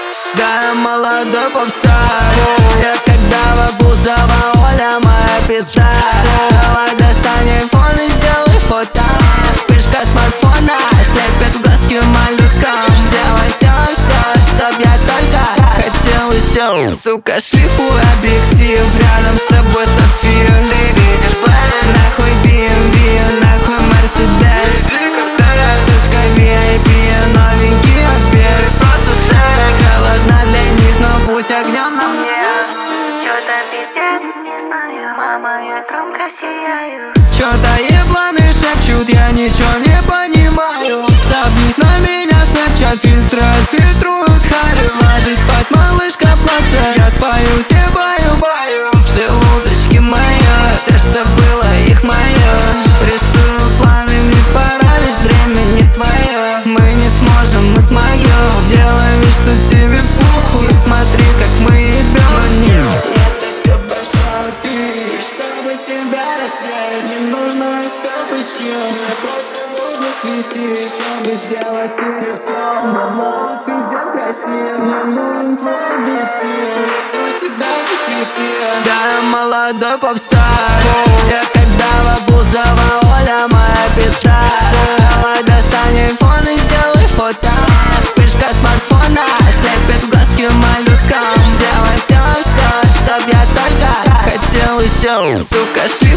Да, я молодой попстар. Я когда в Абузова, Оля моя пизда. Давай достань айфон и сделай фото. Вспышка смартфона слепит глазки малюткам. Делай все, чтоб я только хотел еще. Сука, шлифуй объектив, рядом с тобой сапфир. Ты видишь план, нахуй BMW, нахуй Мерседес. Сучка VIP, новенький обвес. Холодно для них, но будь огнем на мне. Чё-то пиздец, не знаю, мама, я громко сияю. Чё-то ебланы шепчут, я ничего не понимаю. Сопнись на меня в Snapchat, фильтры фильтруют харю. Ложись спать, малышка, плаца, я спою тебе баю-баю. Желудочки мои, все, что было, их мое. Рисую планы, мне пора, ведь время не твое. Мы не сможем, мы смогем. Делай вид, что тебе похуй. Смотри, как мы ебем. Я так обожаю пить, чтобы тебя раздеть. Не нужно, чтобы чил, мне просто нужно светить, чтобы сделать тебе сон. Я мол, пиздец красив, мне нужен твой объектив. Всю себя засветил. Да, я молодой попстар. Я когда в Абузова, Оля моя пизда. Давай достань айфон и сделай фото. Вспышка смартфона слепит глазки малюткам. Делай все, чтоб я только хотел еще. Сука,